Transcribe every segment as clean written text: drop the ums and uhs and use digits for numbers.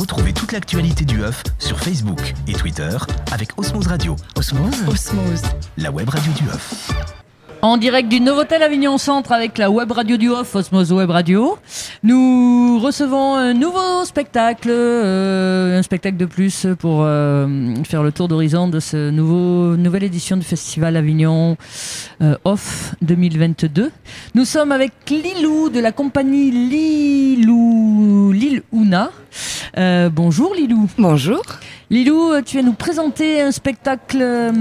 Retrouvez toute l'actualité du œuf sur Facebook et Twitter avec Osmose Radio. Osmose. La web radio du œuf. En direct du Novotel Avignon Centre avec la web radio du Off, Osmose Web Radio. Nous recevons un nouveau spectacle, un spectacle de plus pour faire le tour d'horizon de ce nouvelle édition du Festival Avignon Off 2022. Nous sommes avec Lilou de la compagnie Lil Ouna. Bonjour Lilou. Bonjour. Lilou, tu vas nous présenter un spectacle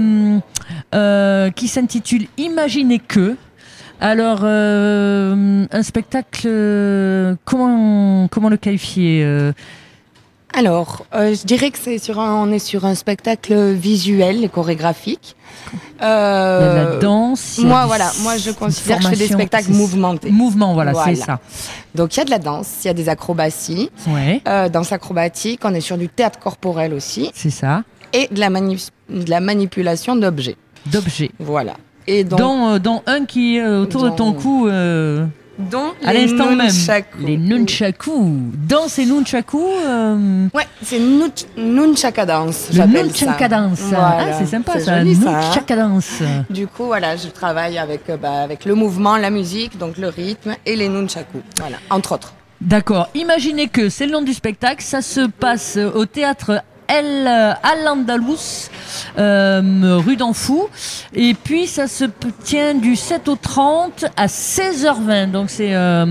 qui s'intitule Imaginez que. Alors, un spectacle, comment le qualifier Alors, je dirais que on est sur un spectacle visuel et chorégraphique. Il y a de la danse. Moi, je considère que je fais des spectacles mouvementés. Mouvement, voilà, c'est ça. Donc, il y a de la danse, il y a des acrobaties. Ouais. Danse acrobatique, on est sur du théâtre corporel aussi. C'est ça. Et de la manipulation d'objets. Voilà. Et donc, dont un qui est autour de ton cou. Dont à l'instant même. Les nunchaku. Danse et nunchaku. Ouais, c'est nunchaka dance, j'appelle ça. Nunchaka dance. Voilà. Ah, c'est sympa c'est ça. Joli, Nunchaka dance. Du coup, voilà, je travaille avec le mouvement, la musique, donc le rythme et les nunchaku. Voilà, entre autres. D'accord. Imaginez que c'est le nom du spectacle. Ça se passe au théâtre Al-Andalus, rue d'Anfou, et puis ça se tient du 7 au 30 à 16h20, donc c'est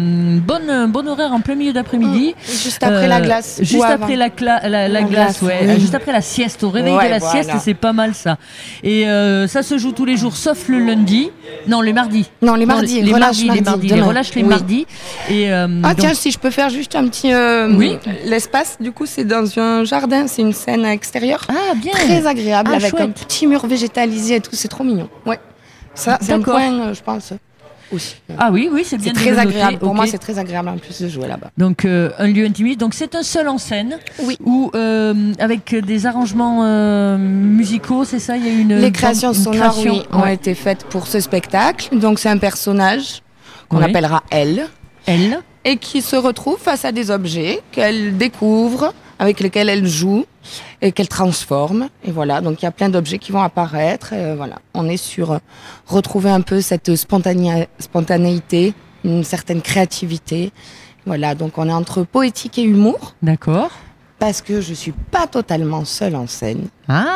bon horaire en plein milieu d'après-midi. Juste après la glace. Juste après la glace, ouais. Oui. Juste après la sieste, au réveil de la sieste, c'est pas mal ça. Et ça se joue tous les jours, sauf le lundi. Non, les mardis. Non, les mardis. Les relâches les mardis. Et, tiens, si je peux faire juste un petit... Oui. L'espace, du coup, c'est dans un jardin, c'est une scène extérieure. Ah, bien. Très agréable, avec chouette. un petit mur végétalisé et tout, c'est trop mignon. Ouais. Ça, c'est un point, je pense, aussi. Ah oui, c'est bien. C'est très agréable. Pour moi, c'est très agréable en plus de jouer là-bas. Donc, un lieu intimiste. Donc, c'est un seul en scène. Oui. Où, avec des arrangements musicaux, c'est ça? Il y a Les créations sonores, ont été faites pour ce spectacle. Donc, c'est un personnage qu'on appellera Elle. Et qui se retrouve face à des objets qu'elle découvre, avec lesquels elle joue et qu'elle transforme. Et voilà, donc il y a plein d'objets qui vont apparaître. Et voilà, on est sur retrouver un peu cette spontanéité, une certaine créativité. Voilà, donc on est entre poétique et humour. D'accord. Parce que je suis pas totalement seule en scène.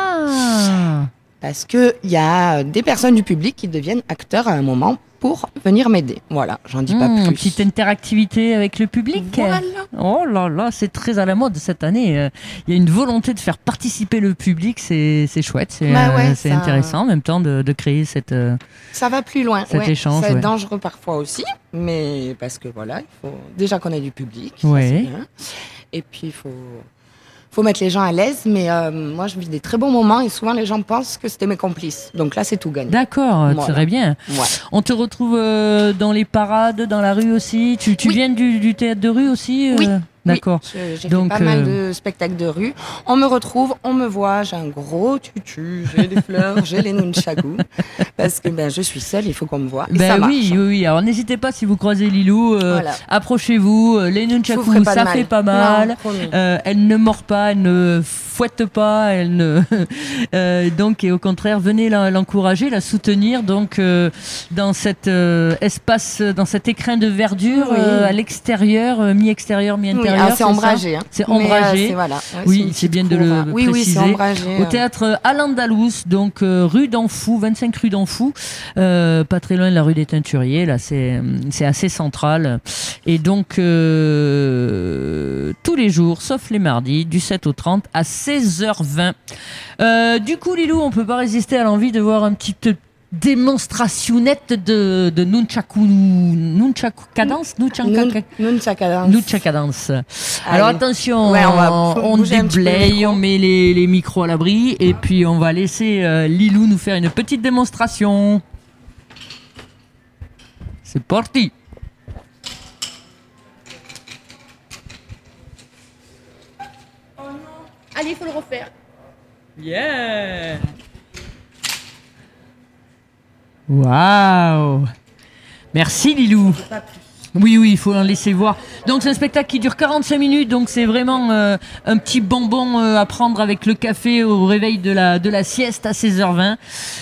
Ah. Parce qu'il y a des personnes du public qui deviennent acteurs à un moment pour venir m'aider. Voilà, j'en dis pas plus. Petite interactivité avec le public. Voilà. Oh là là, c'est très à la mode cette année. Il y a une volonté de faire participer le public, c'est chouette, c'est intéressant en même temps de créer cette. Ça va plus loin. Cet échange. C'est dangereux parfois aussi, mais parce que voilà, il faut déjà qu'on ait du public. Ouais. Ça, c'est bien. Et puis il faut mettre les gens à l'aise, mais moi je vis des très bons moments et souvent les gens pensent que c'était mes complices. Donc là c'est tout gagné. D'accord, voilà. Très bien. Ouais. On te retrouve dans les parades, dans la rue aussi. Tu viens du théâtre de rue aussi Oui. D'accord. Oui, j'ai fait pas mal de spectacles de rue. On me retrouve, on me voit, j'ai un gros tutu, j'ai des fleurs, j'ai les nunchaku. Parce que je suis seule, il faut qu'on me voie. Et ça marche. Oui. Alors n'hésitez pas si vous croisez Lilou, approchez-vous. Les nunchaku, ça fait pas mal. Elle ne mord pas, elle ne fouette pas, elle ne. Donc, et au contraire, venez l'encourager, la soutenir. Donc, dans cet espace, dans cet écrin de verdure, à l'extérieur, mi-extérieur, mi-intérieur. C'est ombragé. C'est ombragé. C'est bien de le préciser. Oui, c'est ombragé. Au théâtre Al-Andalus, donc rue d'Anfou, 25 rue d'Anfou, pas très loin de la rue des Teinturiers. Là, c'est assez central. Et donc, tous les jours, sauf les mardis, du 7 au 30 à 16h20. Du coup, Lilou, on peut pas résister à l'envie de voir un petit démonstrationnette de nunchaku cadence. Alors attention, on déblaye, on met les micros à l'abri et puis on va laisser Lilou nous faire une petite démonstration. C'est parti. Oh non. Allez, il faut le refaire. Yeah. Waouh. Merci Lilou. Pas plus. Oui, il faut en laisser voir. Donc c'est un spectacle qui dure 45 minutes, donc c'est vraiment un petit bonbon à prendre avec le café au réveil de la sieste à 16h20.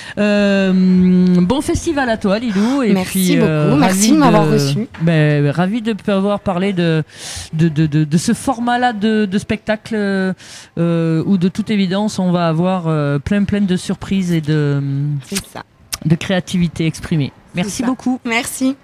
Bon festival à toi, Lilou. Et merci beaucoup, merci de m'avoir reçu. Ravi de pouvoir parler de ce format-là de spectacle où de toute évidence on va avoir plein de surprises et de créativité exprimée. Merci beaucoup. Merci.